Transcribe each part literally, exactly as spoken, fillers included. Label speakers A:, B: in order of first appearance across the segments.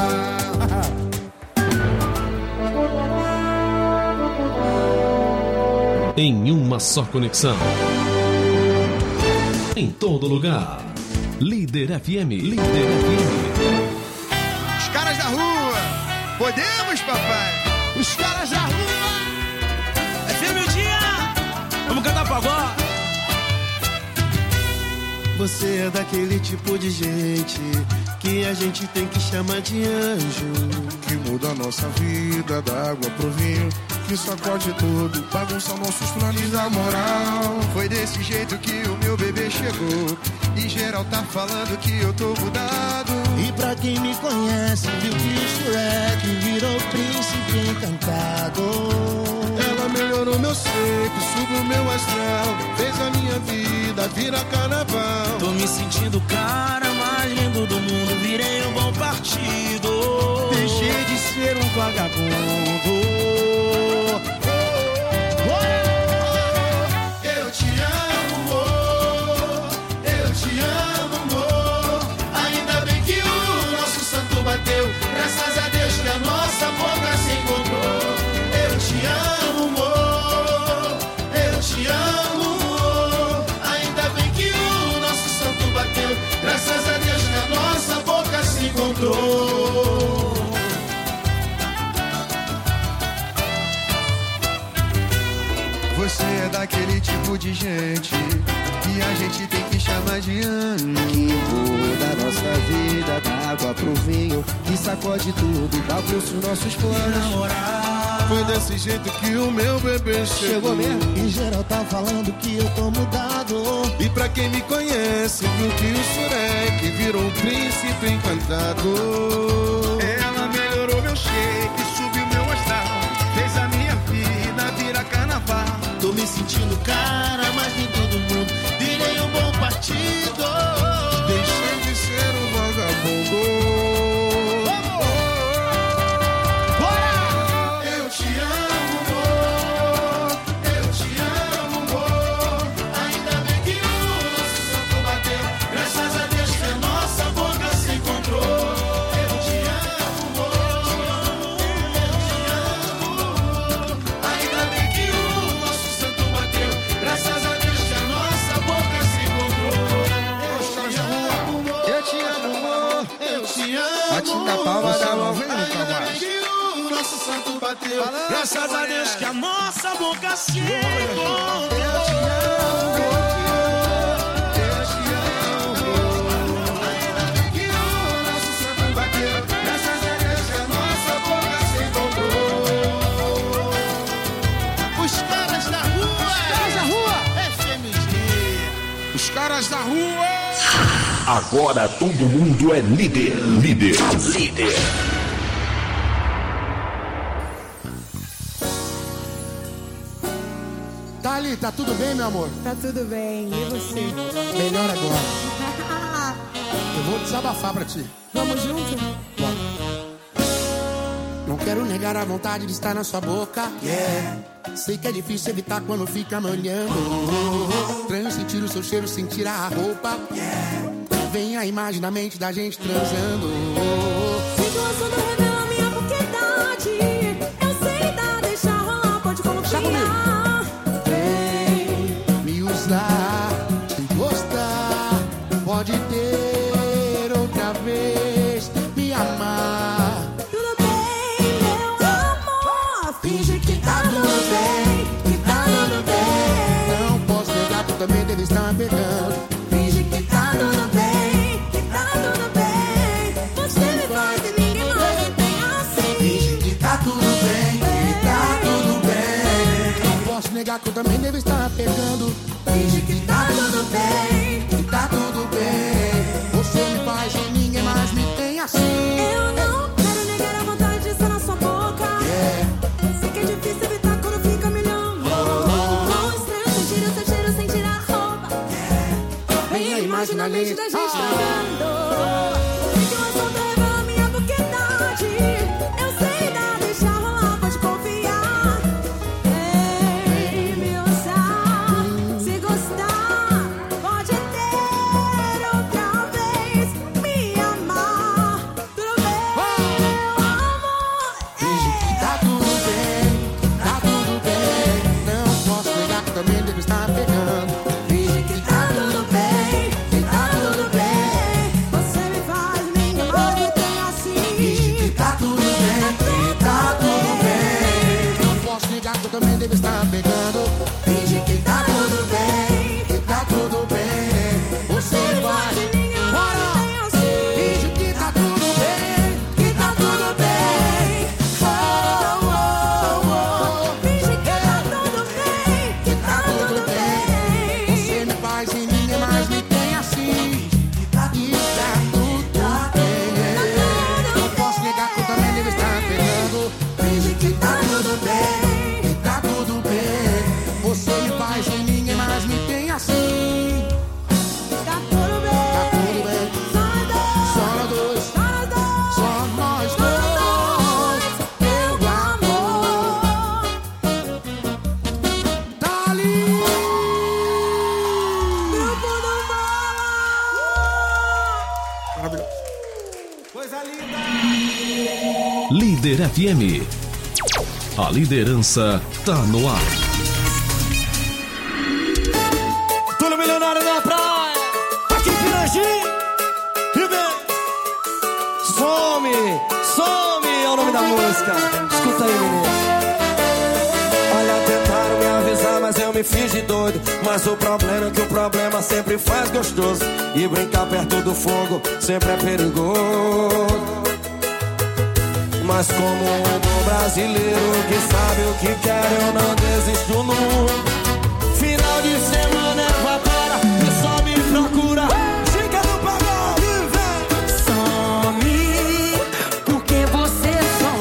A: Em uma só conexão. Em todo lugar. Líder F M. Líder F M.
B: Os caras da rua. Podemos, papai? Os caras da rua.
C: É firme o dia. Vamos cantar pagode.
D: Você é daquele tipo de gente que a gente tem que chamar de anjo,
E: que muda a nossa vida da água pro vinho, que sacode tudo, bagunça nossos planos da moral.
B: Foi desse jeito que o meu bebê chegou, e geral tá falando que eu tô mudado.
D: E pra quem me conhece, viu que o Shrek virou príncipe encantado.
E: Ela melhorou meu ser, que subiu meu astral, fez a minha vida virar carnaval.
C: Tô me sentindo o cara mais lindo do mundo, virei um bom partido.
D: Deixei de ser um vagabundo.
B: Eu te amo, amor. Eu te amo, amor. Ainda bem que o nosso santo bateu, graças a Deus que a nossa boca se encontrou. Eu te amo, amor. Eu te amo, amor. Ainda bem que o nosso santo bateu, graças a Deus que a nossa boca se encontrou. Você é daquele tipo de gente que a gente tem que chamar de anjo,
D: que muda a nossa vida da água pro vinho, que sacode tudo, bagunça os nossos planos.
E: Foi desse jeito que o meu bebê chegou.
D: Chegou mesmo? E geral tá falando que eu tô mudado.
E: E pra quem me conhece, viu que o Shrek virou um príncipe encantado.
B: Ela melhorou meu shake, subiu meu astral, fez a minha vida virar carnaval.
D: Tô me sentindo cara mais de todo mundo, virei um bom partido.
E: Deixei de ser um vagabundo.
B: Da palma da mão, vem no nosso santo bateu,
C: graças a Deus que a nossa boca se encontrou.
B: Eu te amo, eu te amo. Ainda bem que o nosso santo bateu, graças a Deus que a nossa boca se encontrou.
C: Os caras da rua, os caras da rua, F M G.
E: Os caras da rua.
F: Agora todo mundo é líder, líder, líder.
G: Dali, tá tudo bem, meu amor?
H: Tá tudo bem, e você?
G: Melhor agora. Eu vou desabafar pra ti.
H: Vamos junto?
G: Não quero negar a vontade de estar na sua boca. Yeah. Sei que é difícil evitar quando fica me olhando. Transsentir o seu cheiro sem tirar a roupa. Yeah. Vem a imagem na mente da gente transando.
H: Situação não revela minha boquedade. Eu sei dar, deixa rolar, pode confiar.
G: Vem me usar, te gostar. Pode ter outra vez, me amar.
H: Tudo bem, meu amor. Finge que tá tudo bem, que tá tudo bem.
G: Não posso negar que também deve estar pegando.
H: Finge que tá tudo bem.
G: Negar que eu também devo estar pegando.
H: Finge que tá tudo bem,
G: que tá tudo bem. Você me faz e ninguém mais me tem assim.
H: Eu não quero negar a vontade de estar na sua boca.
G: Yeah.
H: Sei que é difícil evitar quando fica me olhando. Oh, oh. Estranho sentir o seu cheiro sem tirar a roupa. Yeah. Vem a imagem na mente da gente travando. Situação não revela minha boquedade. Eu sei dar, deixa rolar, pode confiar.
G: também deve estar pegando. Finge que tá tudo bem, que tá tudo bem. Você vai, bora! Finge que tá tudo bem, que tá tudo bem. Oh, oh, oh.
H: Finge que tá tudo bem,
G: Que tá tudo bem. Você me faz e ninguém mais me tem assim. E tá tudo bem. Não posso negar que eu também devo estar pegando. Finge que tá tudo bem, que tá tudo bem. Você me faz e ninguém mais me tem assim.
H: tá tudo bem.
G: Tá tudo bem. Só nós dois, só nós dois. Meu amor. Tá ali.
H: Grupo do
G: Maravilhoso.
A: Líder F M. A liderança tá no ar.
C: Tudo milionário na praia, aqui em Pirangi. E vem. Some, some é o nome da música. Escuta aí, menino. Olha, tentaram me avisar, mas eu me fiz de doido. Mas o problema é que o problema sempre faz gostoso. E brincar perto do fogo sempre é perigoso. Mas como um bom brasileiro que sabe o que quer, eu não desisto nunca. Final de semana evapora e só me procura. Chica do pagode, vem.
I: Some, porque você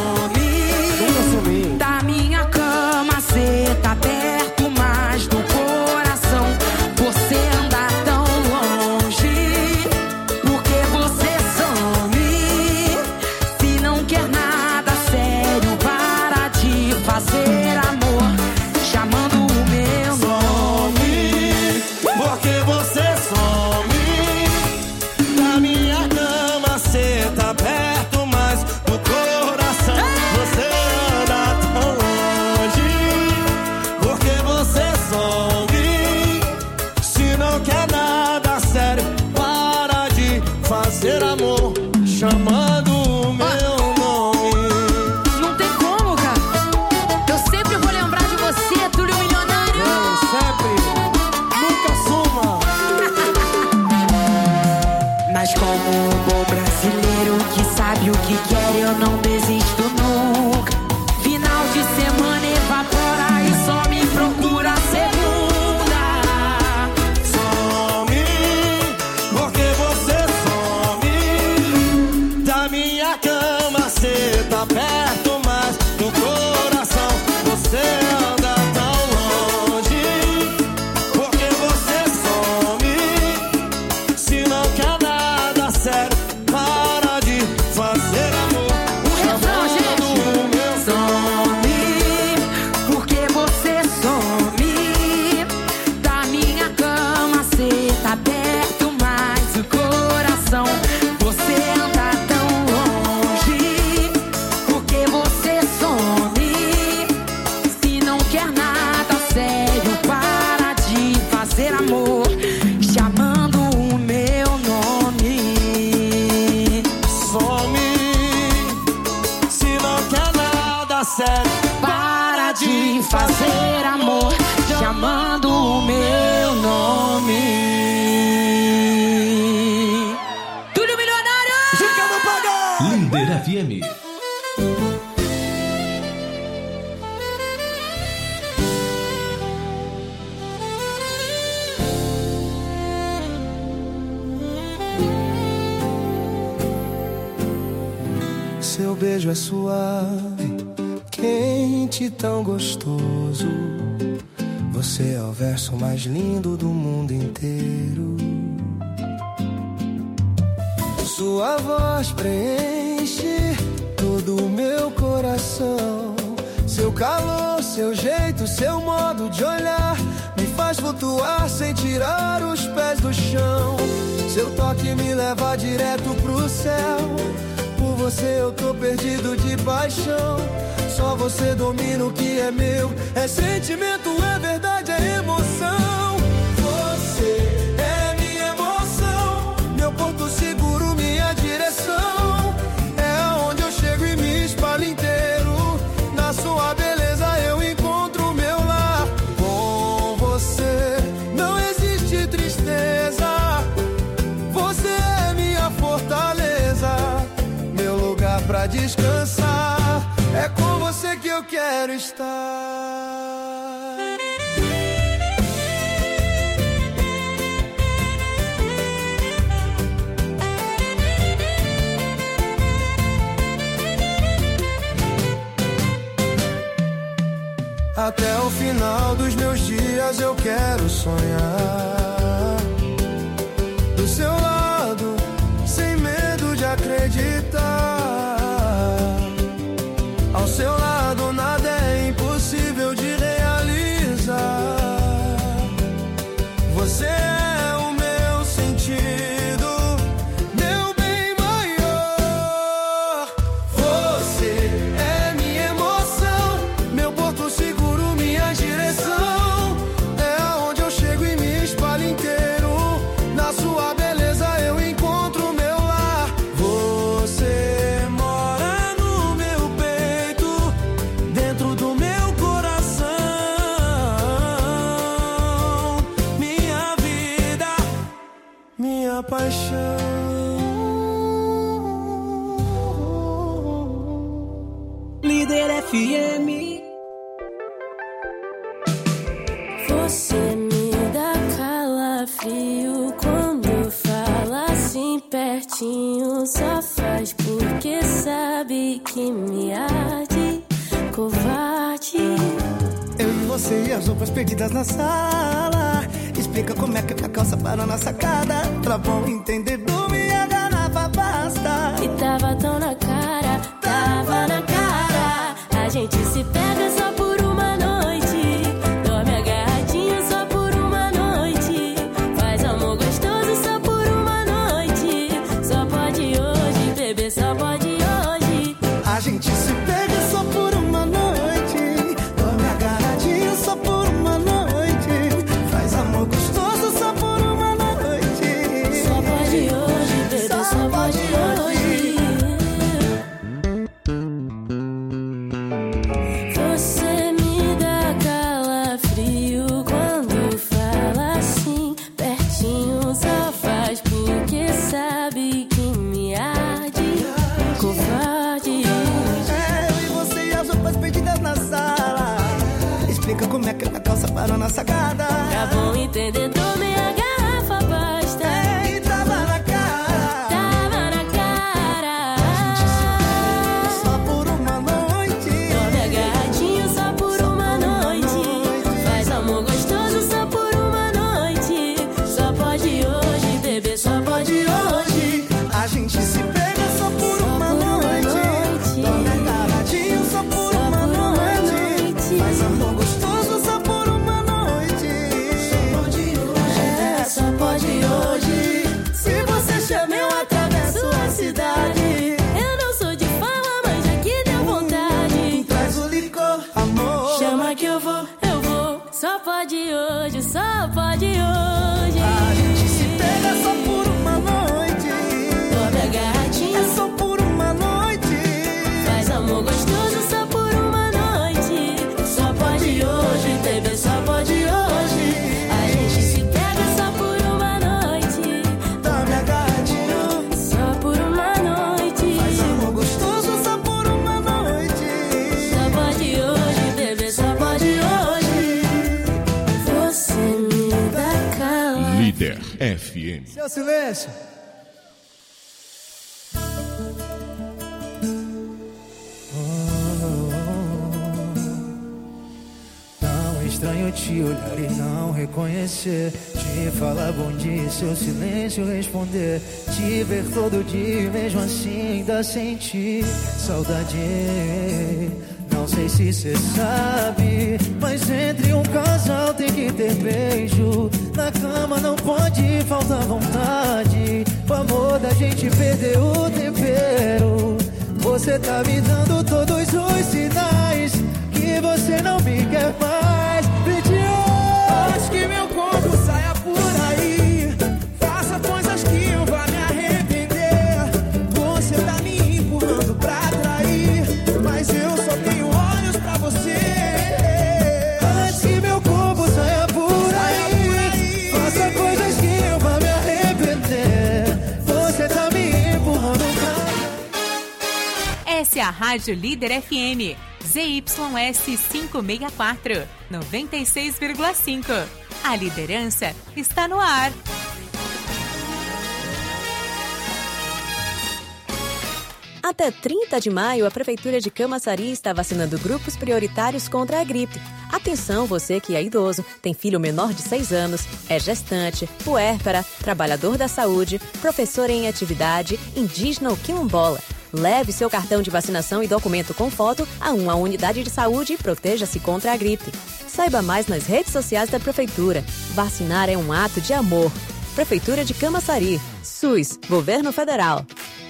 I: some. Da minha cama cê tá perto, mas do coração você anda tão longe. Porque você some, se não quer nada sério, para de fazer amor, chamando o meu nome.
C: Porque você some. Da minha cama cê tá perto, mas do coração você anda tão longe. Porque você some. Se não quer nada sério, para de fazer amor, chamando o meu nome.
I: Não tem como, cara. Eu sempre vou lembrar de você, Túlio Milionário.
C: Sempre, nunca suma.
I: Mas como um bom brasileiro que sabe o que quer, eu não desisto nunca. Final de semana evapora e só me procura segunda.
C: Some, porque você some. Da minha cama cê tá perto, mas do coração você anda tão longe. Porque você some. Se não quer nada sério, para de fazer amor.
I: O refrão, gente.
C: O meu
I: Some, porque você some. Da minha cama cê tá perto, mas o coração você anda tão longe. Porque você some. Se não quer nada sério, para de fazer amor, chamando o meu nome.
C: some. Se não quer nada sério,
I: Para de fazer amor, chamando o meu nome. Túlio Milionário!
C: Chica do pagode.
A: Líder F M.
D: Seu beijo é suave, quente e tão gostoso. Você é o verso mais lindo do mundo inteiro. Sua voz preenche todo o meu coração. Seu calor, seu jeito, seu modo de olhar me faz flutuar sem tirar os pés do chão. Seu toque me leva direto pro céu. Por você eu tô perdido de paixão. Só você domina o que é meu. É sentimento, é verdade, é emoção. Você é minha emoção, meu porto seguro, minha direção. É onde eu chego e me espalho inteiro. Na sua beleza eu encontro descansar. É com você que eu quero estar. Até o final dos meus dias eu quero sonhar do seu lado, sem medo de acreditar. Ao seu lado nada é impossível de realizar. Você é o meu sentido, meu bem maior. Você é minha emoção, meu porto seguro, minha direção. É aonde eu chego e me espalho inteiro. Na sua beleza eu encontro meu lar. Você mora no meu peito, dentro do meu coração. Minha vida, minha paixão.
J: Líder F M.
H: Você me dá calafrio quando fala assim pertinho. Só faz porque sabe que me arde, covarde.
D: Eu e você e as roupas perdidas na sala. Explica como é que a calça parou na sacada. Pra bom entendedor, minha garrafa basta.
H: E tava tão na cara, tava na cara. A gente se pega só por uma noite. Dorme agarradinho só por uma noite. Faz amor gostoso só por uma noite. Só pode hoje, bebê, só pode hoje.
D: A gente se pega só por uma noite. Dorme agarradinho só por uma noite. Faz amor gostoso só por uma noite.
H: Só pode hoje, bebê, só, só pode hoje. Você me dá calafrio quando fala assim pertinho. Só faz porque sabe que me arde, covarde.
D: É, eu e você e as roupas perdidas na sala. Explica como é que a calça parou na sacada.
H: Pra bom entendedor, minha garrafa basta.
D: É, e tava na cara.
H: Tava na cara.
D: Só por uma noite.
H: Dorme agarradinho só por uma noite. Faz amor gostoso só por uma noite. Só pode hoje, bebê, só pode hoje.
D: A gente se pega só por
H: Só
D: uma
H: por uma
D: noite.
H: noite.
D: Dorme agarradinho só por
H: Só
D: uma
H: por uma
D: noite.
H: noite.
D: Faz amor gostoso só por uma noite. Só pode hoje. É, só pode hoje. Se você chama eu atravesso a cidade.
H: Eu não sou de fala, mas aqui deu vontade.
D: Traz o licor, amor.
H: Chama que eu vou, eu vou. Só pode hoje, só pode hoje.
D: A gente se pega só por uma noite.
H: Dorme agarradinho.
D: É só por uma noite.
H: Faz amor gostoso só por uma noite. Só pode hoje, bebê, só pode hoje. A gente se pega só por uma noite.
D: Dorme agarradinho.
H: Só por uma noite.
D: Faz amor gostoso só por uma noite.
H: Só pode hoje, bebê, só pode hoje. Você me dá calor.
A: Líder F M.
D: Seu silêncio. Tão estranho te olhar e não reconhecer. Te falar bom dia, seu silêncio responder. Te ver todo dia, mesmo assim ainda sentir saudade. Não sei se cê sabe, mas entre um casal tem que ter beijo. Na cama não pode faltar vontade. O amor da gente perdeu o tempero. Você tá me dando todos os sinais que você não me quer mais. Pediu que meu corpo saia por aí. Faça coisas que eu vá me arrepender. Você tá me empurrando pra trair, mas eu só tenho olhos pra você. Antes que meu corpo saia por aí, faça coisas que eu vá me arrepender. Você tá me empurrando pra...
K: É a Rádio Líder F M, Z Y S quinhentos e sessenta e quatro, noventa e seis vírgula cinco. A liderança está no ar.
L: Até trinta de maio, a Prefeitura de Camaçari está vacinando grupos prioritários contra a gripe. Atenção, você que é idoso, tem filho menor de seis anos, é gestante, puérpera, trabalhador da saúde, professor em atividade, indígena ou quilombola. Leve seu cartão de vacinação e documento com foto a uma unidade de saúde e proteja-se contra a gripe. Saiba mais nas redes sociais da Prefeitura. Vacinar é um ato de amor. Prefeitura de Camaçari. SUS, Governo Federal.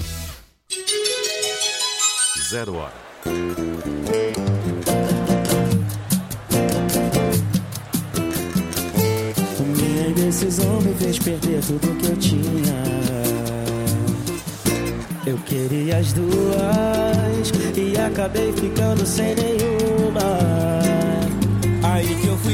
M: Zero hora.
N: Minha indecisão me fez perder tudo que eu tinha. Eu queria as duas e acabei ficando sem nenhuma. Aí que eu fui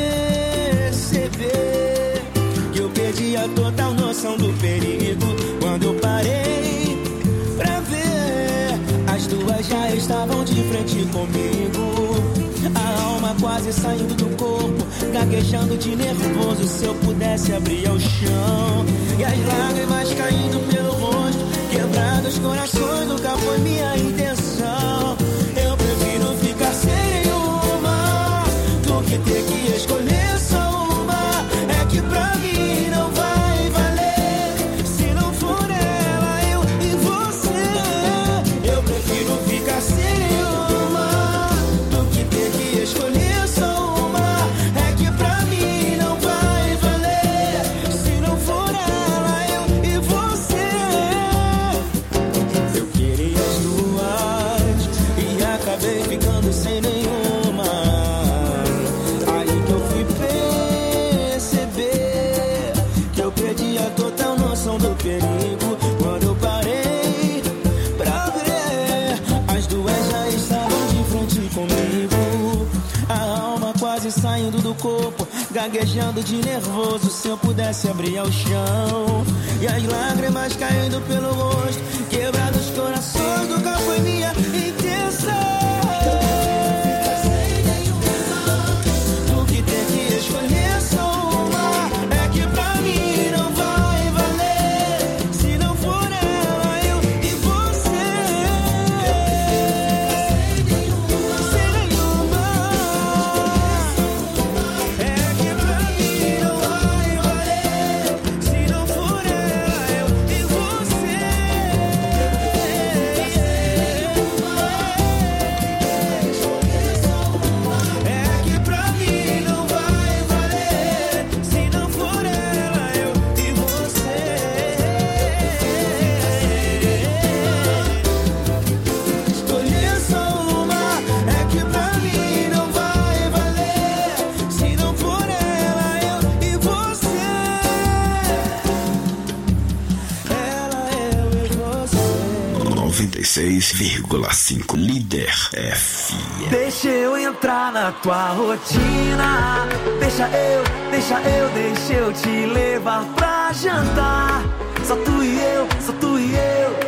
N: perceber que eu perdi a total noção do perigo. Quando eu parei pra ver, as duas já estavam de frente comigo. A alma quase saindo do corpo, gaguejando de nervoso. Se eu pudesse abrir ao chão, e as lágrimas caindo pelo rosto, quebrados corações, nunca foi minha intenção. Eu prefiro ficar sem nenhuma do que ter que escolher só uma. É que pra mim não vai valer se não for ela, eu e você. Eu prefiro ficar sem nenhuma do que ter que escolher só uma. É que pra mim não vai valer se não for ela, eu e você. Eu queria as duas e acabei ficando sem nenhuma. Aí que eu fui perceber que eu perdi a total noção do perigo. Quando eu parei pra ver, as duas já estavam de frente comigo. A alma quase saindo do corpo, gaguejando de nervoso. Se eu pudesse abrir ao chão, e as lágrimas caindo pelo rosto, quebrados corações, nunca foi minha intenção. Do que ter que escolher só uma. É que pra mim não vai valer se não for ela, eu e você. Sem nenhuma. É que pra mim não vai valer se não for ela, eu e você. É que pra mim não vai valer se não for ela, eu e você. Escolher só uma. É que pra mim não vai valer se não for ela, eu e você. Ela, eu e você.
F: noventa e seis vírgula cinco Líder F M.
N: Deixa eu entrar na tua rotina. Deixa eu, deixa eu, deixa eu te levar pra jantar. Só tu e eu, só tu e eu.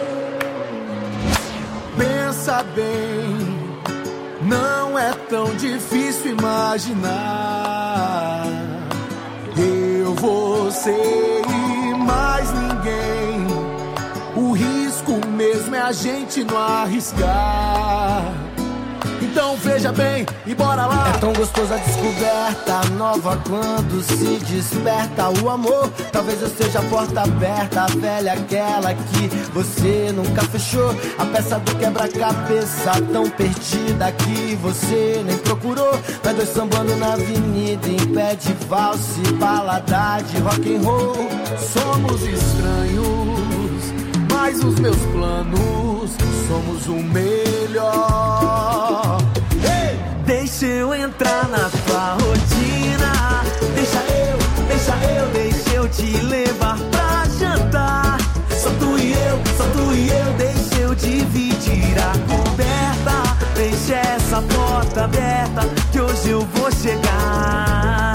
D: Pensa bem, não é tão difícil imaginar. Eu, você e mais ninguém. O risco mesmo é a gente não arriscar. Então veja bem e bora lá. É tão gostosa a descoberta nova quando se desperta o amor. Talvez eu seja a porta aberta, a velha aquela que você nunca fechou. A peça do quebra-cabeça tão perdida que você nem procurou. Nós dois sambando na avenida em pé de valse, balada de rock and roll. Somos estranhos, mas os meus planos somos o melhor. Hey!
N: Deixa eu entrar na tua rotina. Deixa eu, deixa eu, deixa eu te levar pra jantar. Só tu e eu, só tu e eu. Deixa eu dividir a coberta. Deixa essa porta aberta que hoje eu vou chegar.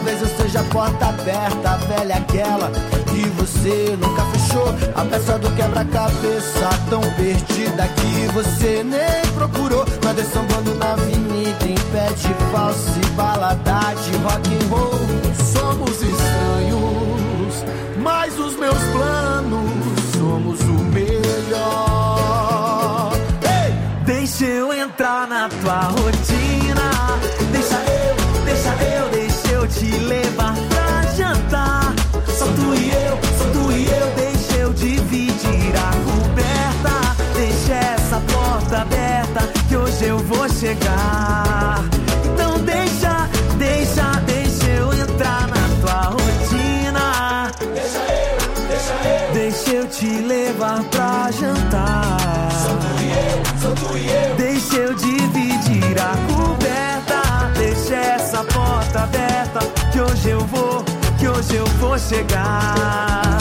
D: talvez eu seja a porta aberta, a velha aquela que você nunca fechou, a peça do quebra-cabeça tão perdida que você nem procurou. Mas sambando na avenida em pé de falso e balada de rock and roll. Somos estranhos, mas os meus planos somos o melhor. Hey!
M: Deixa eu entrar na tua rotina, deixa eu, deixa eu, deixa eu te levar pra jantar. Só tu e eu, só tu e eu, deixa eu dividir a coberta. Deixa essa porta aberta que hoje eu vou chegar. Então deixa, deixa, deixa eu entrar na tua rotina. Deixa eu, deixa eu, deixa eu te levar pra jantar. Só tu e eu, só tu e eu, deixa eu dividir a coberta. Deixa essa porta aberta que hoje eu vou, que hoje eu vou chegar.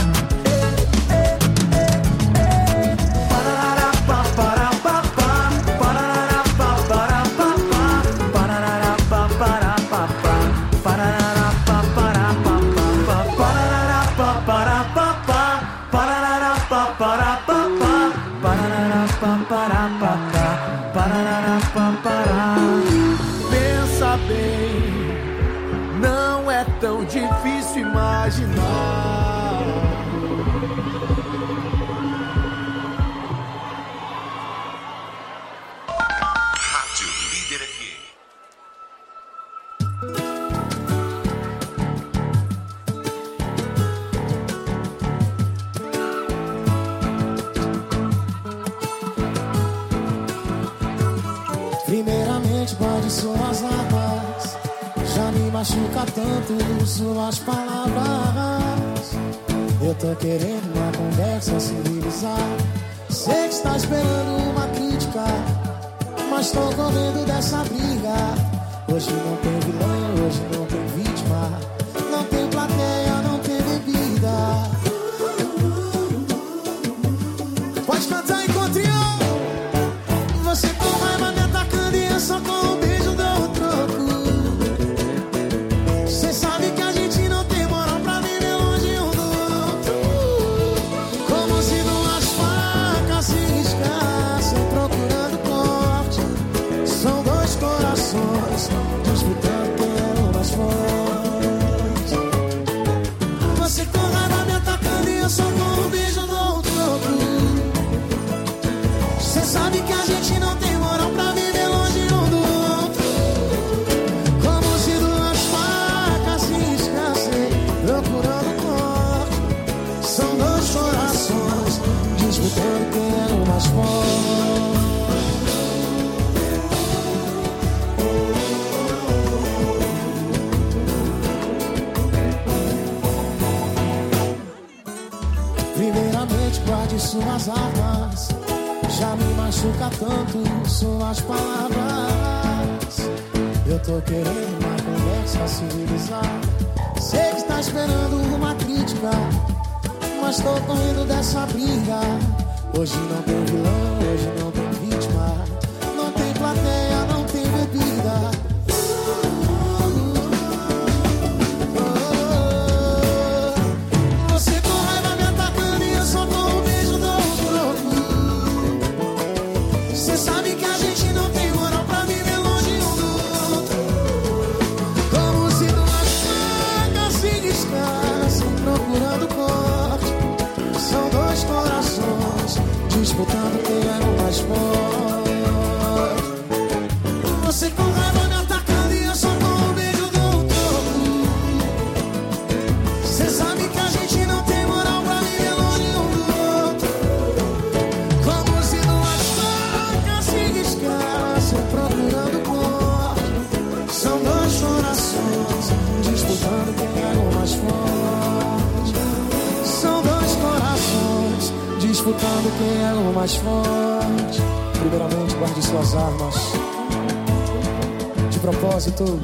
D: Pensa bem, não é tão difícil imaginar.
F: Rádio Líder F M.
O: Primeiramente, pode suas armas, já me machuca tanto suas palavras. Eu tô querendo uma conversa civilizada. Sei que está esperando uma crítica, mas tô com medo dessa briga. Hoje não tem vilão, hoje não tem vítima, não tem plateia, não tem bebida. Pode cantar enquanto eu. Você com raiva me atacando e eu só com um beijo dou o troco. Cê sabe que a gente não tem moral pra viver longe um do outro. Como se duas facas se riscassem procurando corte. São dois corações disputando quem é o mais forte. Você com raiva me atacando e eu só com um beijo dou o troco. Cê sabe que a gente não tem moral pra viver longe um do outro. Como se duas facas se riscassem procurando corte. São dois corações disputando quem é o mais forte. Primeiramente, guarde suas armas, já me machuca tanto suas palavras. Eu tô querendo uma conversa civilizada. Sei que tá esperando uma crítica, mas tô correndo dessa briga. Hoje não tem vilão, hoje não tem vítima, não tem plateia, não tem bebida. Você com raiva me atacando e eu só com um beijo dou o troco. Cê sabe que a gente não tem moral pra viver longe um do outro. Como se duas facas se riscassem procurando corte. São dois corações disputando quem é o mais forte. Você com raiva me atacando e eu só com um beijo dou o troco. Cê sabe que a gente não tem moral pra viver longe um do outro. Como se duas facas se riscassem procurando corte. São dois corações disputando quem é o mais forte. São dois corações disputando quem é o mais forte. Primeiramente, guarde suas armas. De propósito.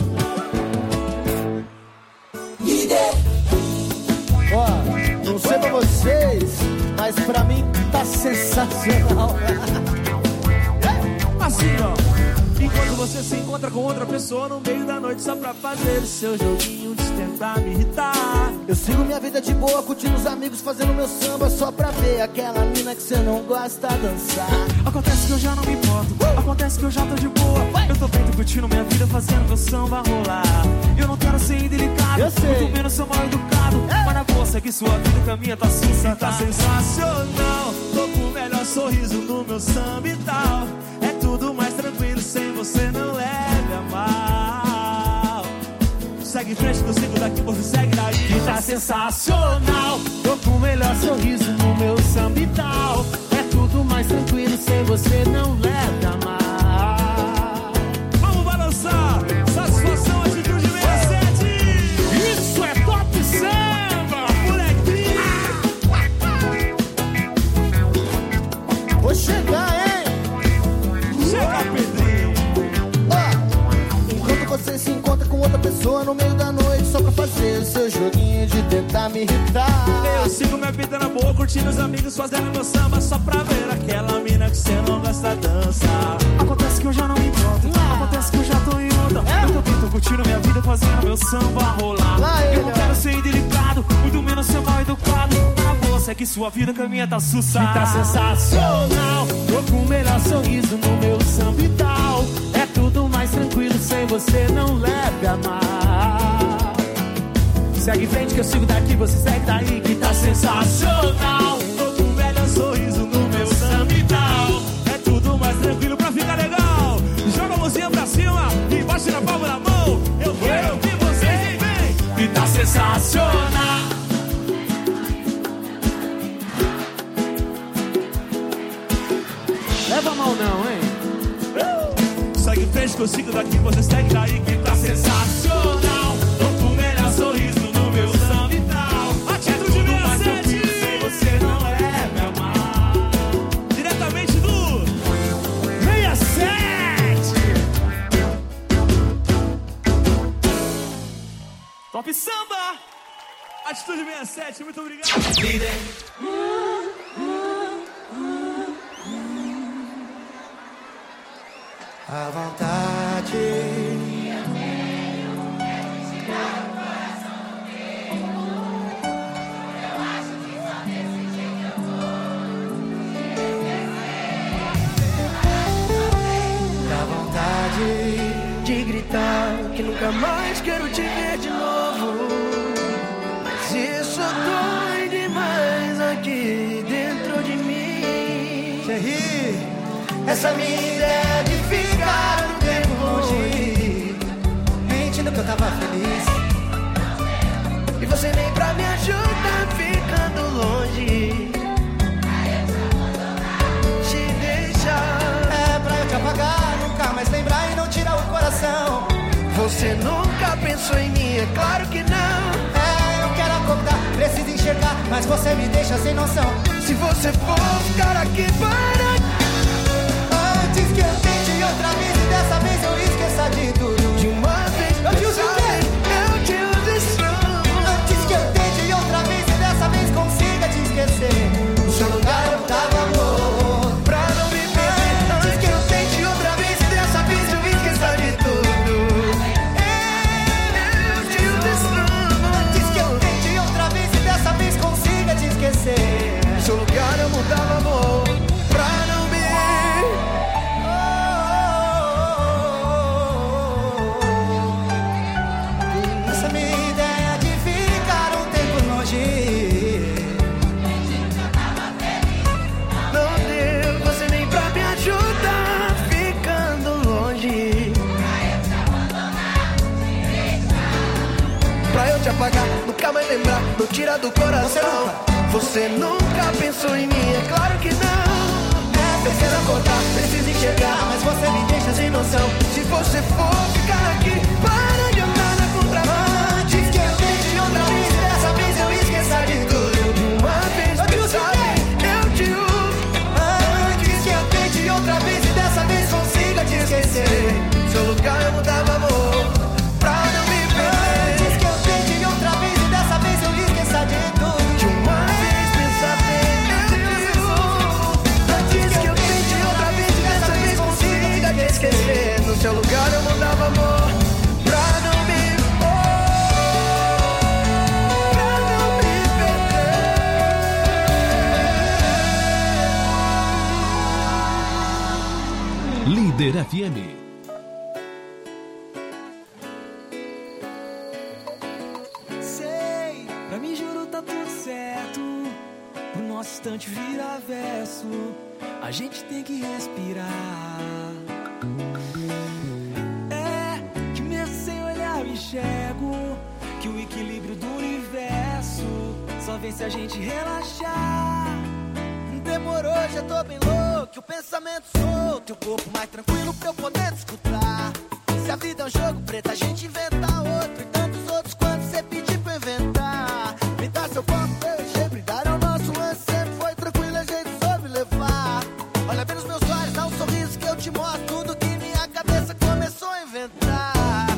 D: Ó, não sei pra vocês, mas pra mim tá sensacional.
C: Assim, ó.
M: Enquanto você se encontra com outra pessoa no meio da noite só pra fazer o seu joguinho de tentar me irritar.
O: Eu sigo minha vida de boa, curtindo os amigos, fazendo meu samba só pra ver aquela mina que você não gosta dançar.
M: Acontece que eu já não me importo, acontece que eu já tô de boa. Eu tô feito curtindo minha vida, fazendo meu samba rolar. Eu não quero ser indelicado,
O: eu sei.
M: muito menos ser mal educado. É. Mas na boa, segue sua vida, caminha, tá sussa, tá sensacional. Tô com o melhor sorriso no meu samba e tal. É tudo mais tranquilo, sem você não leve a mal. Segue em frente que eu sigo daqui, você segue daí. Que tá sensacional.
O: Tô com o melhor sorriso no meu samba e tal. É tudo mais tranquilo, sem você não leve a mal.
M: Vamos balançar, satisfação, atitude sessenta e sete. Isso é top samba, molequinho.
O: Vou chegar, hein?
M: Chega, Pedrinho.
O: Ó, enquanto você se encontra com outra pessoa no meio da noite só pra fazer o seu joguinho de tentar me irritar.
M: Eu sigo minha vida na boa, curtindo os amigos, fazendo meu samba só pra ver aquela mina que cê não gosta dançar. Acontece que eu já não me importo, acontece que eu já tô em onda. Eu tô aqui, tô curtindo minha vida, fazendo meu samba rolar. Eu não quero ser indelicado, muito menos ser mal educado. A bolsa é que sua vida caminha, tá sussa.
O: Tá sensacional. Tô com o melhor sorriso no meu samba e tal. É tudo mais tranquilo, sem você não leve a mal. Segue em frente que eu sigo daqui, você segue daí. Que tá sensacional.
M: Tô com o melhor sorriso no meu samba e tal. É tudo mais tranquilo pra ficar legal. Joga a mãozinha pra cima e bate na palma da mão. Eu quero ouvir vocês, hein, vem. E tá sensacional.
O: Leva mal não, hein?
M: Uh! Segue em frente que eu sigo daqui, você segue daí. Que tá sensacional. Tô com o melhor sorriso no meu samba e tal. Atitude sessenta e sete. Sem você não leve a mal. Diretamente do sessenta e sete. Top samba. Atitude sessenta e sete, muito obrigado. Líder.
O: A vontade dá vontade de gritar que nunca mais quero te ver de novo. Mas isso dói demais aqui dentro de mim. Você ri? Essa minha ideia de ficar um tempo longe, mentindo que eu tava feliz, e você nem pra me ajudar ficando longe. Te deixar é pra eu te apagar, nunca mais lembrar e não tirar o coração. Você nunca pensou em mim, é claro que não. É, eu quero acordar, preciso enxergar, mas você me deixa sem noção. Se você for ficar aqui para antes que eu tente outra vez e dessa vez eu esqueça de tudo. De uma vez eu te uso o quê? Eu te uso isso. Antes que eu tente outra vez e dessa vez consiga te esquecer. No seu lugar eu tava amor, pra não me perder. Antes que eu tente outra vez e dessa vez eu esqueça de tudo. Eu te uso isso. Antes que eu tente outra vez e dessa vez consiga te esquecer. No seu lugar eu mudava amor, pra não me apagar, nunca mais lembrar, não tira do coração. Você nunca pensou em mim, é claro que não. É, preciso acordar, preciso enxergar, mas você me deixa sem noção. Se você for ficar aqui, para de andar na contramão. Antes que eu tente outra vez, dessa vez eu esqueça de tudo. De uma vez, eu sabe, eu te uso. Antes que eu tente outra vez e dessa vez consiga te esquecer. Seu lugar eu mudava amor, pra não me perder.
A: F M.
M: Sei, pra mim juro tá tudo certo. O nosso instante vira verso. A gente tem que respirar. É, que mesmo sem olhar eu enxergo que o equilíbrio do universo só vem se a gente relaxar.
O: Demorou, já tô bem louco, o pensamento solto, o corpo mais tranquilo pra eu poder escutar. Se a vida é um jogo preto, a gente inventa outro, e tantos outros quanto você pedir pra eu inventar. Me dá seu copo, eu encher, brindar é o nosso lance, sempre foi tranquilo, a gente soube levar. Olha bem nos meus olhos, dá um sorriso que eu te mostro tudo que minha cabeça começou a inventar.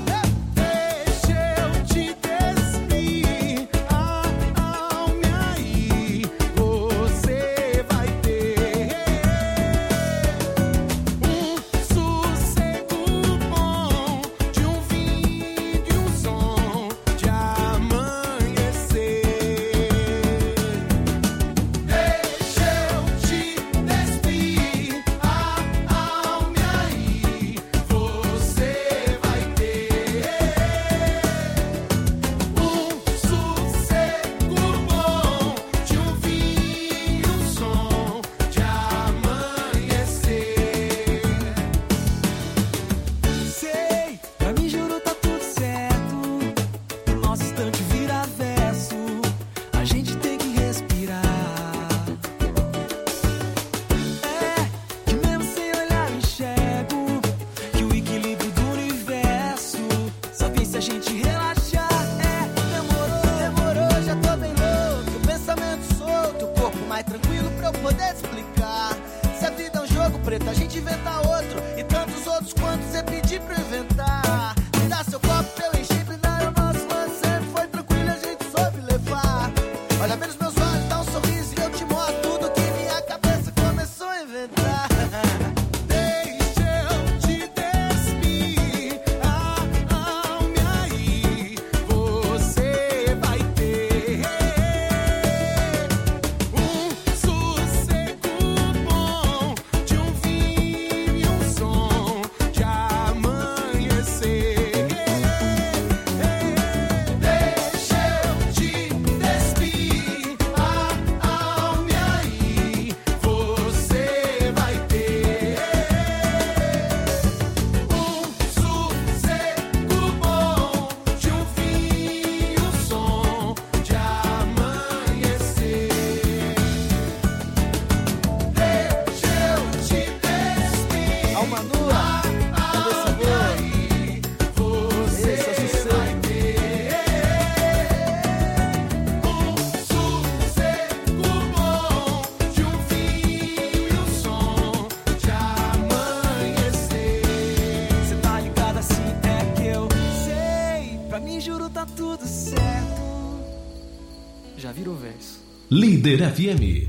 A: Líder F M.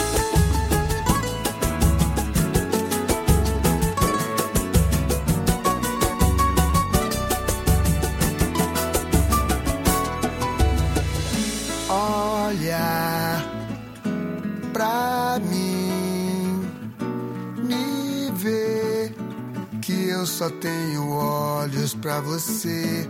D: Olha pra mim, me vê, que eu só tenho olhos pra você.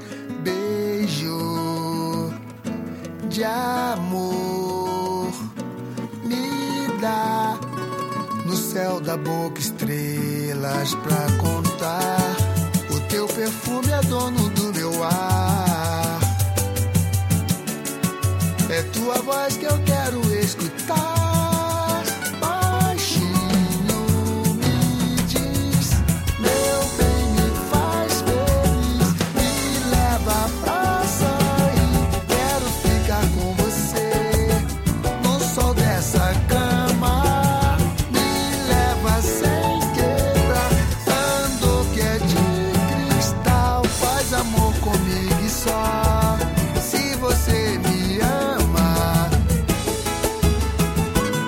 D: Beijo de amor me dá, no céu da boca estrelas pra contar. O teu perfume é dono do meu ar, é tua voz que eu quero escutar. Baixinho me diz, meu bem, me faz feliz, me leva pra sair. Quero ficar com você no sol dessa cama. Me leva sem quebrar, ando que é de cristal. Faz amor comigo e só, se você me ama.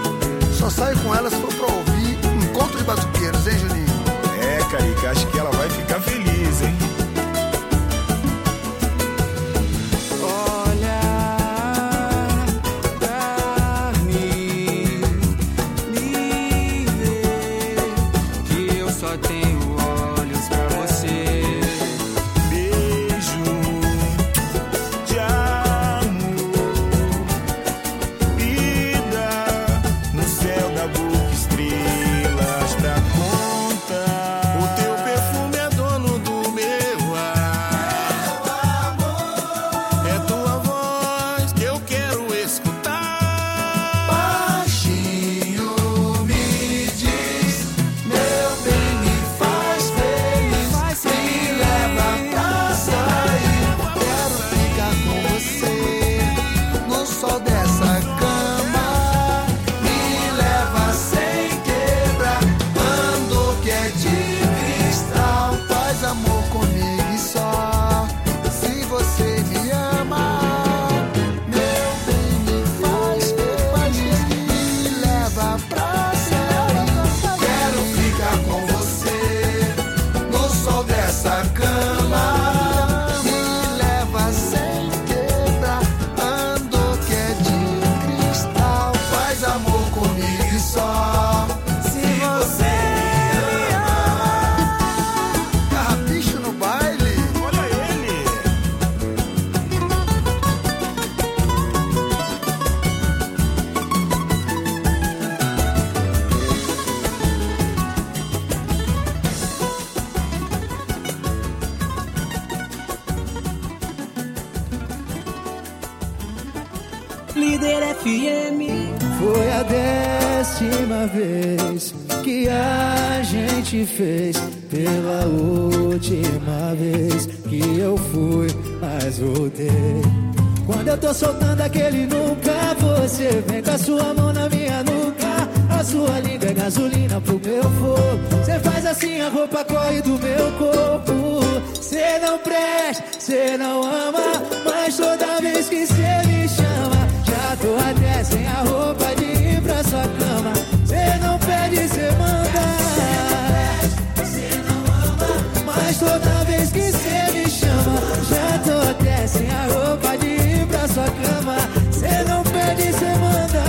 J: Líder F M.
D: Foi a décima vez que a gente fez. Pela última vez que eu fui, mas voltei. Quando eu tô soltando aquele nunca, você vem com a sua mão na minha nuca. A sua língua é gasolina pro meu fogo. Cê faz assim, a roupa corre do meu corpo. Cê não presta, cê não ama, mas toda vez que cê me chama, já tô até sem a roupa de ir pra sua cama. Cê não pede, cê manda. Cê não ama, mas toda vez que cê me chama, já tô até sem a roupa de ir pra sua cama. Cê não pede, cê manda.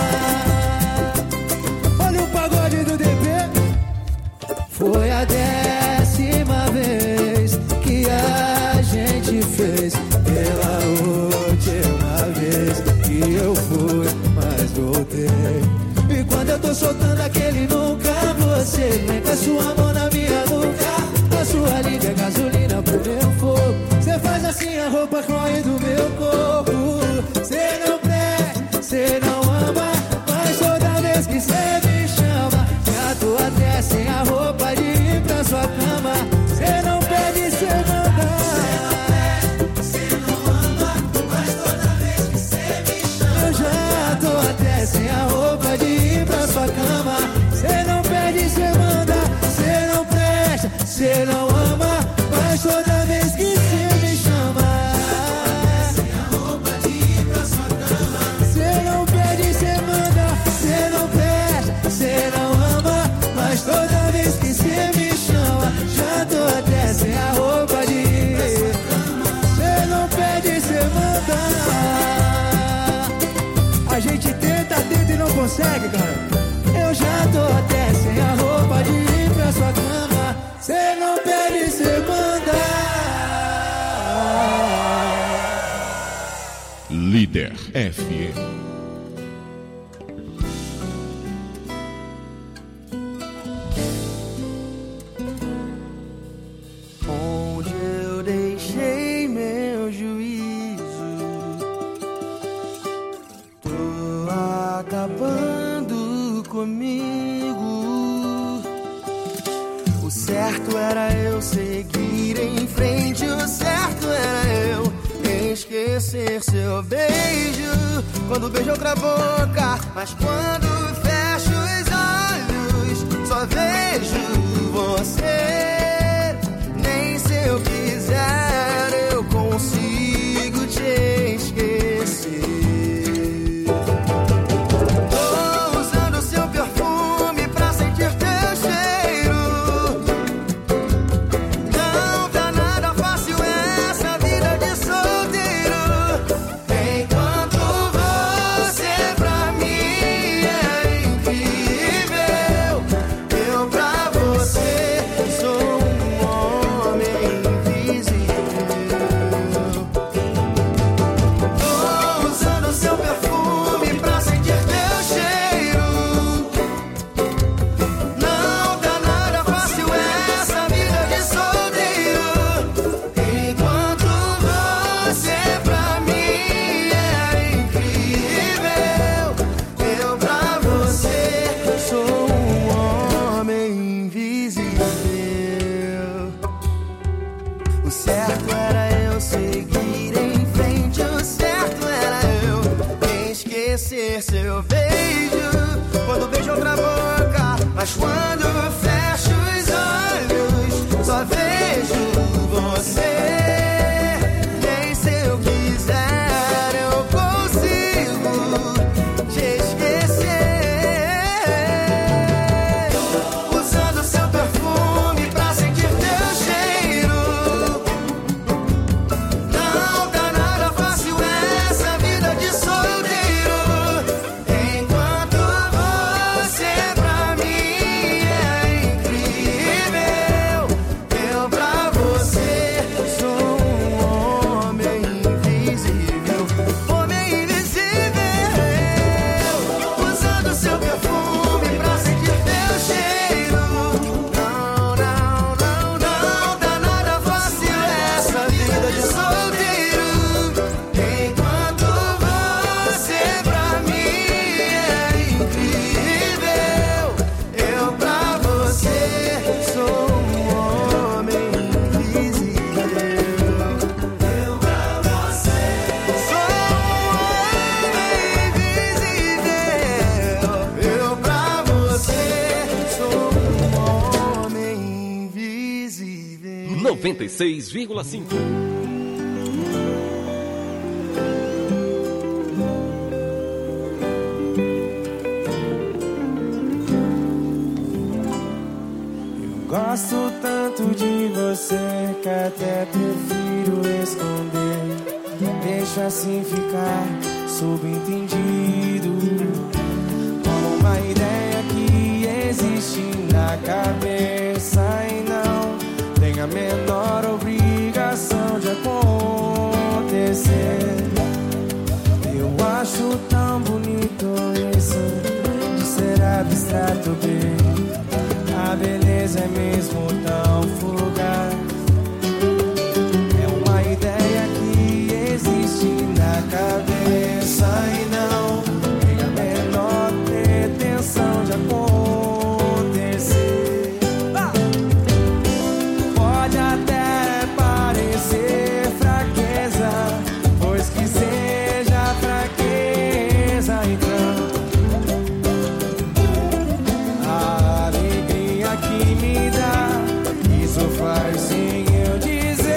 D: Olha o pagode do D P. Foi a décima vez que a gente fez. Pela última vez que eu fui, mas voltei. E quando eu tô soltando aquele nunca, você vem com a sua mão na minha nuca. A sua língua é gasolina pro meu fogo. Cê faz assim, a roupa corre do meu corpo. Cê não presta, cê não ama, mas toda vez que cê me chama, já tô até sem a roupa de ir pra sua cama. Cê não pede, cê manda. Cê não ama, mas toda vez que cê me chama, eu já tô até sem a roupa de ir pra sua cama. Cê não pede, cê manda. Cê não presta, cê não ama, mas toda vez que cê me chama, sem a roupa de ir pra sua cama. Cê não pede, cê manda. Cê não presta, cê não ama, mas toda vez que cê me chama, já tô até sem a roupa de ir. Cê não pede, cê manda. A gente tenta, tenta e não consegue, cara. Eu já tô até sem a roupa de ir pra sua cama. Cê não pede, cê manda.
A: Líder F M.
D: Onde eu deixei meu juízo, tô acabando comigo. O certo era eu seguir em frente, o certo era eu esquecer seu beijo quando beijo outra boca. Mas quando fecho os olhos, só vejo você. Nem se eu quiser eu consigo te esquecer. Tô usando seu perfume pra sentir teu cheiro. Não tá nada fácil essa vida de solteiro. Enquanto você pra mim é incrível, eu pra você sou um homem invisível. Tô usando seu perfume pra sentir teu cheiro. Não tá nada fácil essa vida de solteiro. Enquanto você pra mim é incrível, eu pra você sou um homem invisível. O certo era eu seguir em frente, o certo era eu esquecer seu beijo quando beijo outra boca. Mas quando fecho os olhos, só vejo você. Nem se eu quiser eu consigo te esquecer. Usando seu perfume pra sentir teu cheiro. Não tá nada fácil essa vida de solteiro.
A: noventa e seis vírgula cinco.
N: Gosto tanto de você que até prefiro esconder. Deixa assim ficar subentendido, como uma ideia que existe na cabeça e não tem a menor obrigação de acontecer. Eu acho tão bonito isso de ser abstrato, bem. A beleza é mesmo tão fugaz. É uma ideia que existe na cabeça e não tem a menor pretensão de acontecer. Ah! Pode até parecer fraqueza, pois que seja fraqueza, então que me dá, isso faz sem eu dizer.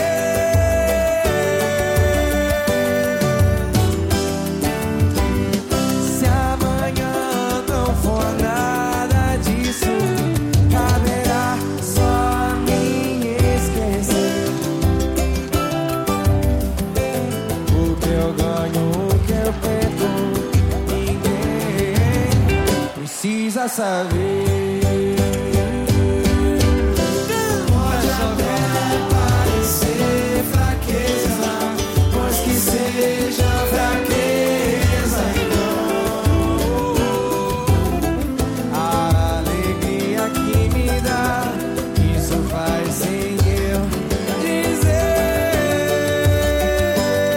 N: Se amanhã não for nada disso, caberá só a mim esquecer. O que eu ganho, o que eu perco, ninguém precisa saber. Seja fraqueza e não a alegria que me dá, isso faz sem eu dizer.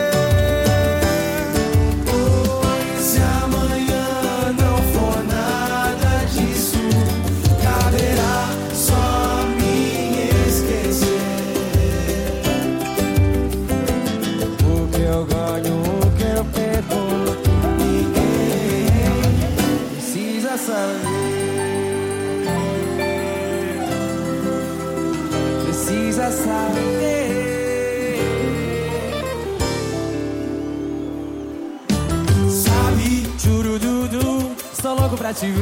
N: Pois se amanhã não for nada disso, caberá só a mim esquecer. Eu ganho o que eu perco, ninguém precisa saber. Precisa saber. Sabe, churududu, estou louco pra te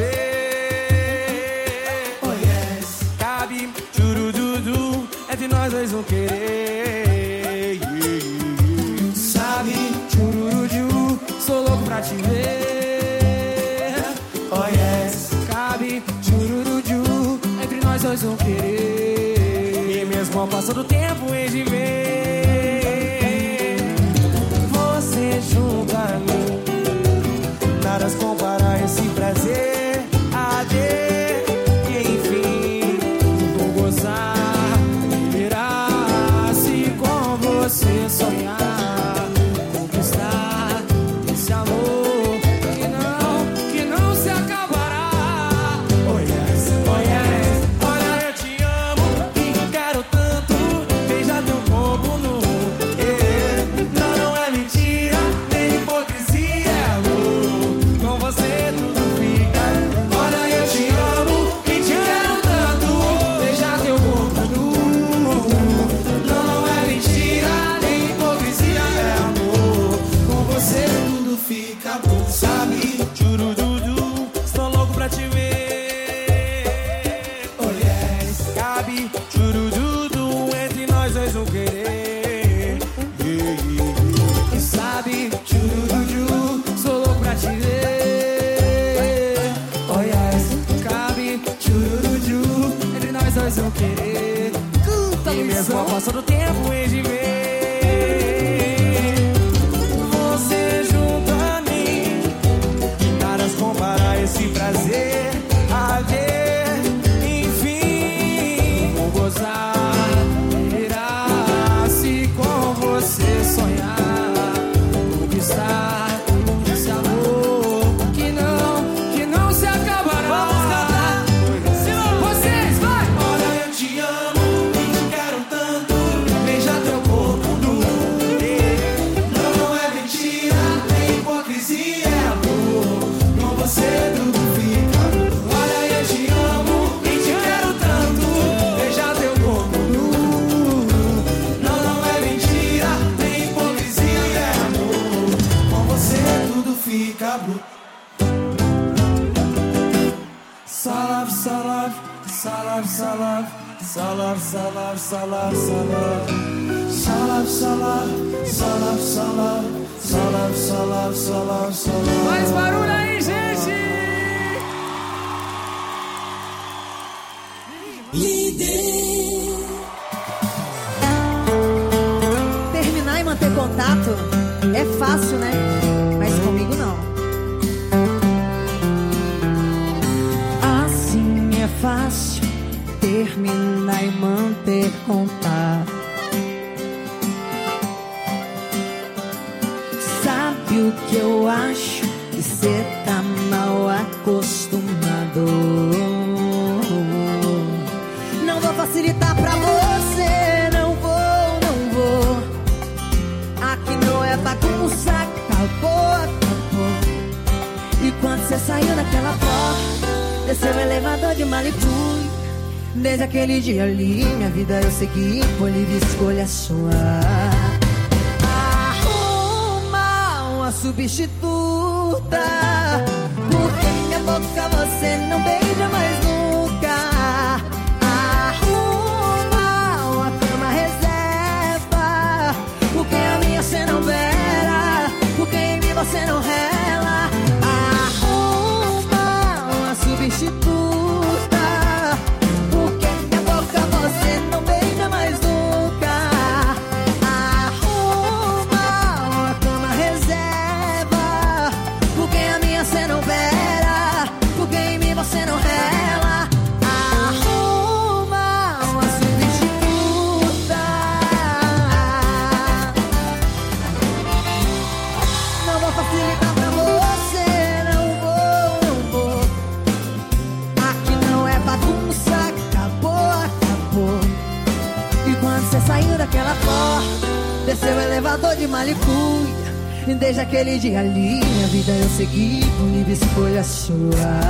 N: ver. Oh yes. Cabe, churududu, entre nós dois um querer. Sabe, chururu, sou louco pra te ver. Oh yes. Cabe, chururu, entre nós dois um querer. E mesmo ao passar do tempo hei de ver você junto a mim. Nada se compara a esse prazer a ter. E enfim, vou gozar, virar-se com você, sonhar. Eu querer, e mesmo ao passar do tempo hei de ver você junto a mim. Nada se compara a esse prazer a ver. Enfim, vou gozar, virar-se com você, sonhar, conquistar esse amor que não, que não se acabará. Vocês, vai! Olha, eu te amo e quero tanto beijar teu corpo.
O: diabo. Salve, salve, salve, salve, salve, salve, salve, salve, salve, salve, salve, salve, salve, salve, salve.
C: Mais barulho aí, gente!
J: Líder. Terminar e manter contato é fácil, né? Mas comigo não. Assim é fácil terminar e manter contato. Sabe o que eu acho? Que cê tá mal acostumado. Não vou facilitar pra você, não vou, não vou. Aqui não é bagunça, acabou, acabou. E quando você saiu daquela porta, desceu o elevador de Malibu. Desde aquele dia ali, minha vida eu segui, por livre escolha sua. Arruma uma substituta, porque minha boca você não beija mais nunca. Arruma uma cama reserva, porque a minha cê não beira, porque em mim você não rela. Arruma uma substituta, você não beija mais nunca. Arruma uma cama reserva, porque a minha cê não beira, porque em mim você não rela. Arruma uma substituta. Não vou facilitar pra você, não vou, não vou. Aqui não é bagunça, acabou. E quando você saiu daquela porta, desceu o elevador de Malibu. E desde aquele dia ali, minha vida eu segui, por livre escolha sua.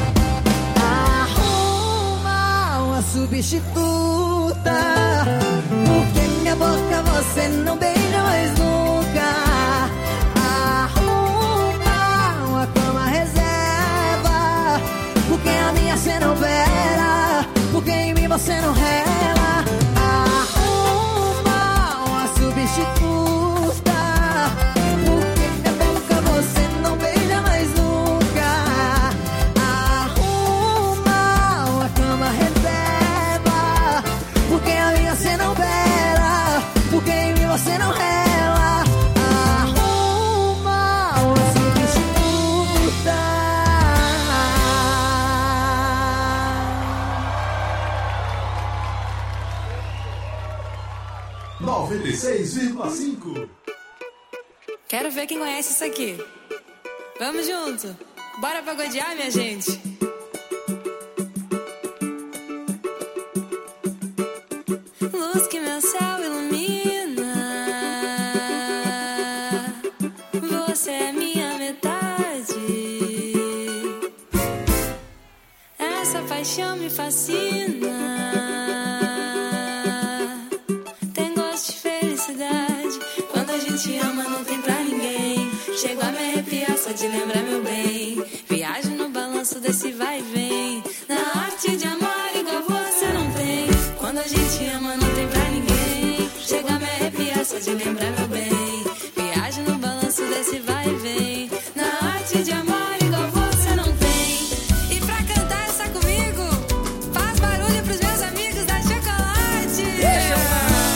J: Arruma uma substituta, porque minha boca você não beija mais nunca. Arruma uma cama reserva, porque a minha cê não beira, porque em mim você não rela. Arruma uma substituta, porque minha boca você não beija mais nunca. Arruma uma cama reserva, porque a minha cê não beira, porque em mim você não rela. Arruma uma substituta.
A: noventa e seis vírgula cinco.
P: Quero ver quem conhece isso aqui. Vamos junto. Bora pagodear, minha gente. Luz que meu céu ilumina, você é minha metade. Essa paixão me fascina. Te ama, não tem pra ninguém. Chego a me arrepiar só de lembrar, meu bem. Viajo no balanço desse vai e vem. Na arte de amar igual você não tem. Quando a gente ama, não tem pra ninguém. Chego a me arrepiar só de lembrar, meu bem. Viajo no balanço desse vai e vem. Na arte de amar igual você não tem. E pra cantar essa comigo, faz barulho pros meus amigos da Chocolate.
N: Deixa eu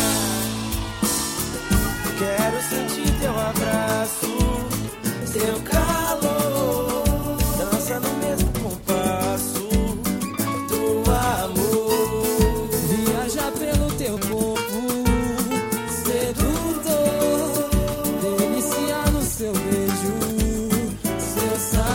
N: quero sentir teu abraço, seu calor, dança no mesmo compasso do amor.
C: Viajar pelo teu corpo, sedutor, deliciar no seu beijo, seu sabor.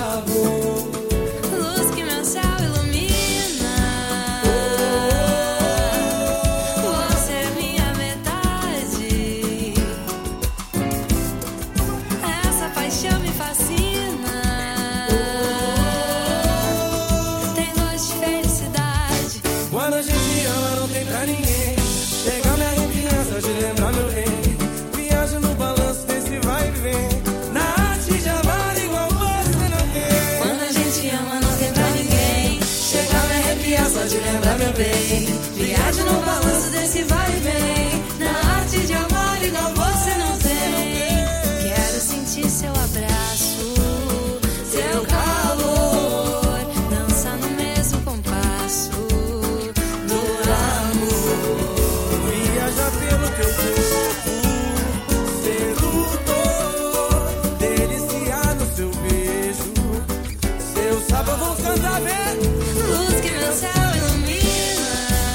P: bem. Viajo no balanço desse vai e vem. Na arte de amar igual você não tem. Quero sentir seu abraço, seu calor, dançar no mesmo compasso do amor.
M: Viajar pelo teu corpo, sedutor, deliciar no seu beijo, seu sabor vou cantar bem.
P: Luz que meu céu ilumina,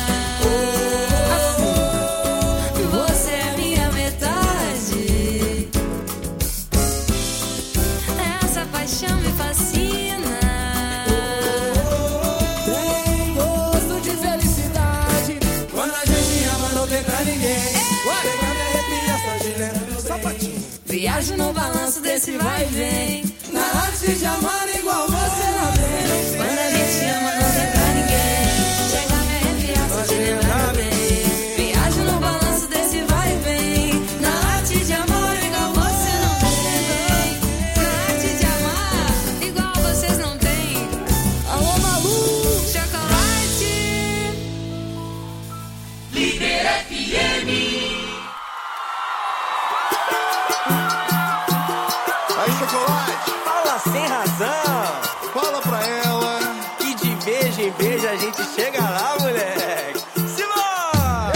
P: você é minha metade. Essa paixão me fascina.
M: Tem gosto de felicidade. Quando a gente ama não tem pra ninguém. Pegar me arrepia só de lembrar meu sapatinho.
P: Viajo no balanço desse vai e vem.
M: Na arte de amar igual você não tem.
P: Quando a gente ama não tem pra ninguém. Chega a me arrepiar só de lembrar meu bem. Viajo no balanço desse vai e vem. Na arte de amar igual você não tem. Na arte de amar igual vocês não têm. Alô, Malu, Chocolate.
B: Líder F M.
Q: Aí, Chocolate.
C: Fala sem razão.
Q: Fala pra ela.
C: Que de beijo em beijo a gente chega lá, moleque. Simão!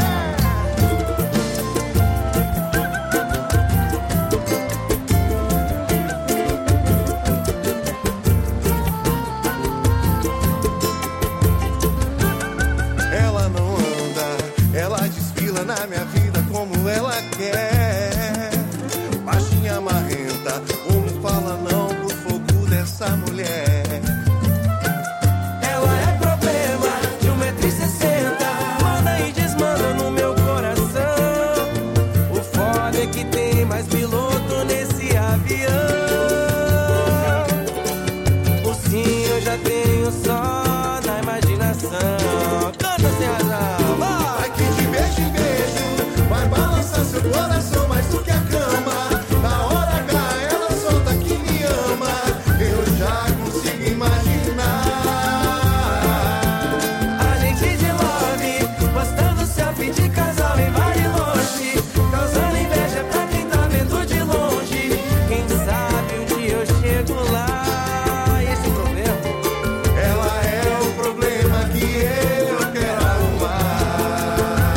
Q: Ela não anda, ela desfila na minha vida como ela quer. Baixinha marrenta, como fala não pro fogo dessa mulher.
M: Ela é problema de um metro e sessenta. Manda e desmanda no meu coração. O foda é que tem mais piloto nesse avião. O sim eu já tenho só na imaginação. Canta sem razão, vai!
Q: Vai que de beijo em beijo vai balançar seu coração mais do que a cama. Na hora H ela solta que me ama. Eu já consigo imaginar.
M: A gente de love, postando selfie de casal em vale longe, causando inveja pra quem tá vendo de longe. Quem sabe um dia eu chego lá. E esse problema,
Q: Ela é o problema que eu quero arrumar.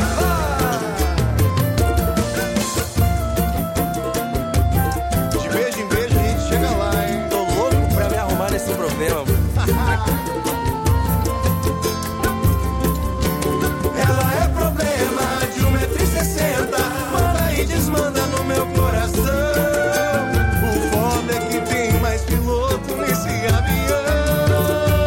Q: De beijo em beijo a gente chega lá, hein?
C: Tô louco pra me arrumar nesse problema.
Q: Ela é problema de um metro e sessenta. Manda e desmanda no meu coração. O foda é que tem mais piloto nesse avião.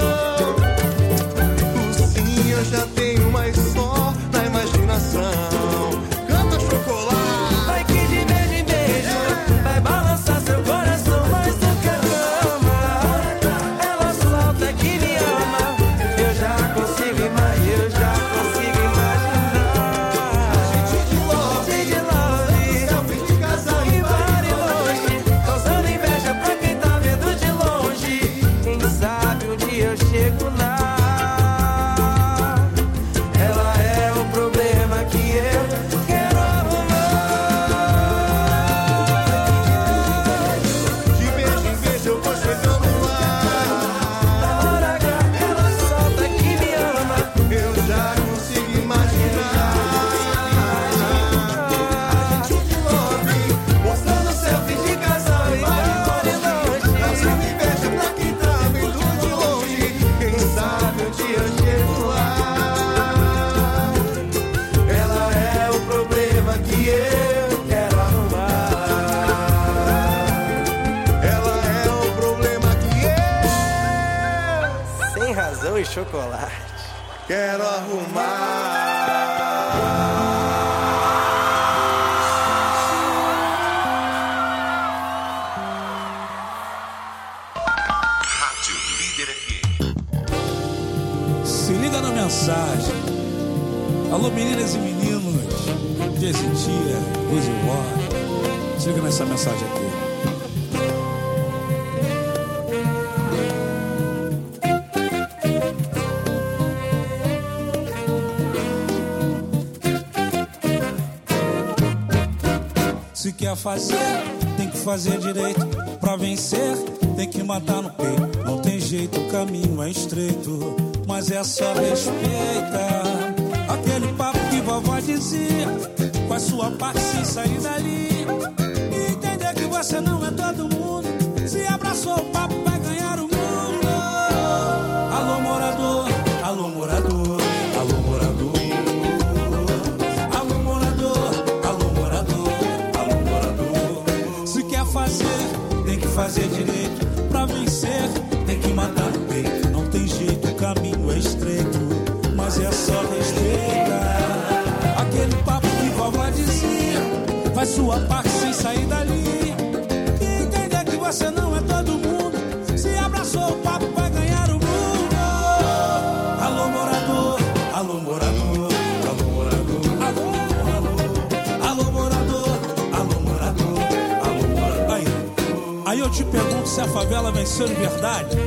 Q: O sim eu já tenho, mas só na imaginação. Canta, Chocolate.
M: vai que de beijo em beijo vai balançar seu coração mais do que a cama. Ela solta que me ama. Eu já consigo imaginar, eu já consigo imaginar.
Q: A gente de love,
M: De love,
Q: selfie de casal
M: e
Q: e
M: vai
Q: vai
M: longe, causando inveja pra quem tá vendo de longe. Quem sabe um dia eu chego lá. Ela é o problema que eu quero arrumar.
Q: de beijo em beijo eu vou chegando lá.
M: Na hora H ela solta que me ama.
Q: Eu já consigo imaginar. A gente de love, mostrando selfie de casal e vai longe, causando inveja pra quem tá vendo de longe. Quem sabe um dia eu chego lá. Ela é o problema que eu quero arrumar. Ela é o problema que eu
C: Sem razão e chocolate.
Q: quero arrumar.
F: Rádio Líder F M.
R: Se liga na mensagem. Alô, meninas e meninos, dias e dia, hoje e hora. Se liga nessa mensagem aqui. quer fazer, tem que fazer direito. Pra vencer, tem que matar no peito. Não tem jeito, o caminho é estreito, mas é só respeita aquele papo que vovó dizia. Faz sua parte sem sair dali. E entender que você não é todo mundo. Se abraçou o papo, vai ganhar o mundo. Alô, morador, alô, morador, alô, morador. Alô, morador, alô, morador, alô, morador. Se quer fazer, tem que fazer direito. Pra vencer, tem que matar no peito. Não tem jeito, o caminho é estreito, mas é só respeitar aquele papo que vovó dizia. Faz sua parte sem sair dali. E entender que você não é todo mundo. Se abraçou o papo, vai ganhar o mundo. Alô, morador, alô, morador, alô, morador, alô, alô, alô, morador, alô, morador, alô, morador. Aí, aí eu te pergunto se a favela venceu de verdade.